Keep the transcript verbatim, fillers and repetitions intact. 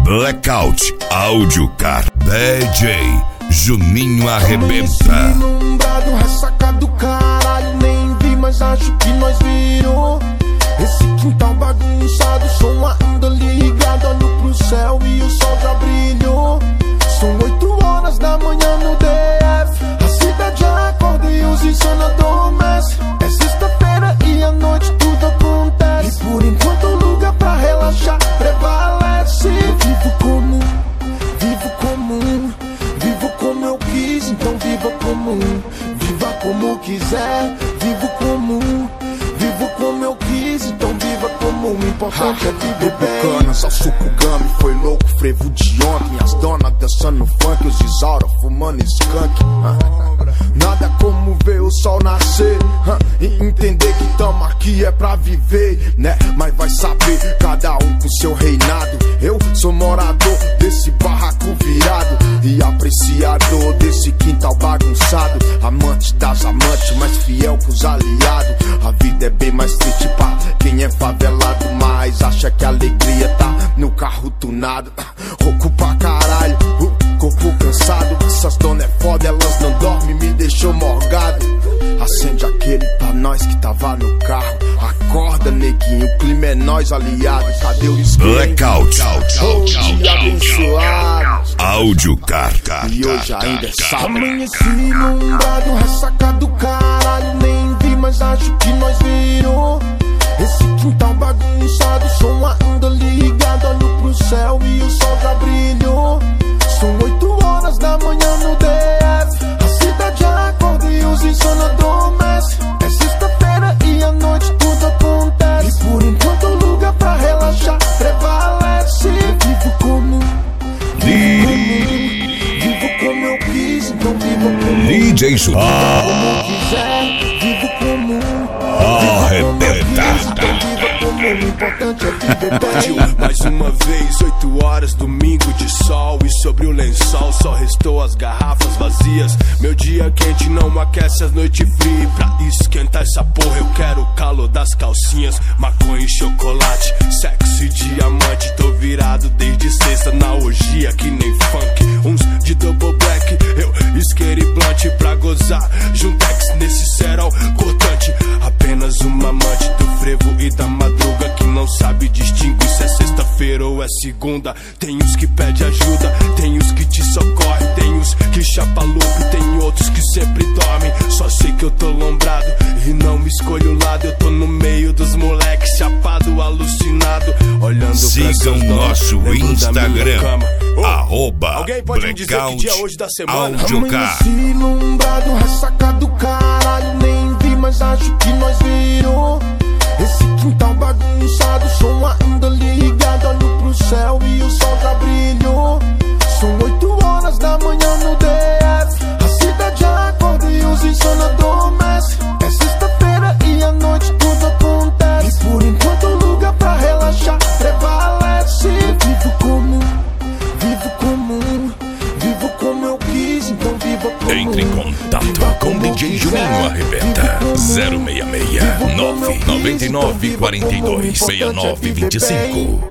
Blackout Audiocar D J Juninho arrebenta. Deslumbrado, ressaca do caralho, nem vi, mas acho que nós virou. Esse quintal bagunçado, som ainda ligado, olho pro céu e o sol já brilhou. São oito horas da manhã no D F, a cidade acorda e os insano adormecem. É sexta-feira e à noite tudo acontece, e por enquanto o lugar pra relaxar prevalece. Eu vivo comum, vivo comum, vivo como eu quis, então viva comum. Viva como quiser, vivo comum, vivo como eu quis, então viva comum. O importante é viver bem. Cana, só suco gami, foi louco, frevo de ontem. As donas dançando funk, os Isaura fumando skunk. Nada como ver o sol nascer e entender que tamo aqui é pra viver, né? Mas vai saber, cada um com seu reinado. Eu sou morador desse barraco virado e apreciador desse quintal bagunçado. Amante das amantes, mais fiel que os aliados. A vida é bem mais triste pra quem é favelado, mas acha que a alegria tá no carro tunado. Rouco pra caralho, uh, corpo cansado. Essas donas é foda, elas não dormem, me deixou morgado. Acende aquele pra nós que tava no carro. Acorda, neguinho, o clima é nós, aliado. Cadê o esquema? Blackout Oh, dia abençoado. Audiocar. E hoje ainda é sábado. Amanheci ilumbrado, ressaca do caralho, nem vi, mas acho que nós virou. Esse quintal bagunçado, som ainda ligado, olho pro céu e o sol já brilhou. São oito horas da manhã no D F, a cidade acorda e os insano adormecem. É sexta-feira e à noite tudo acontece, e por enquanto o lugar pra relaxar prevalece. Vivo comum, vivo comum, vivo como eu quis, então vivo comum. D J Juninho Como quiser, vivo comum. arrebenta. O importante é viver bem. Mais uma vez, oito horas, domingo de sol, e sobre o lençol só restou as garrafas vazias. Meu dia quente não aquece as noites frias. Pra esquentar essa porra eu quero o calor das calcinhas. Maconha e chocolate, sexo e diamante. Tô virado desde sexta na orgia que nem funk. Uns de double black, eu isqueiro e blunt pra gozar. Juntex nesse cerol cortante. Apenas uma amante do frevo e da madruga que não sabe distinguir se é sexta-feira ou é segunda. Tem os que pede ajuda, tem os que te socorrem, tem os que chapa louco, tem outros que sempre dormem. Só sei que eu tô lombrado e não me escolho o lado. Eu tô no meio dos moleques, chapado, alucinado, olhando pra Sigam nosso Instagram, oh, arroba alguém pode me dizer que dia é hoje da semana? Audiocar. Amanheci ilumbrado, ressaca do caralho, nem vi, mas acho que nós virou. Esse quintal bagunçado, som ainda ligado, olho pro céu e o sol já brilhou. São oito horas da manhã no D F, a cidade acorda e os insano adormecem. É sexta-feira e à noite tudo acontece, e por enquanto o lugar pra relaxar prevalece. Vivo comum, vivo comum, vivo como eu quis, então viva comum. Entre em contato com D J Juninho Arrebenta. zero seis seis nove nove nove quatro dois seis nove dois cinco.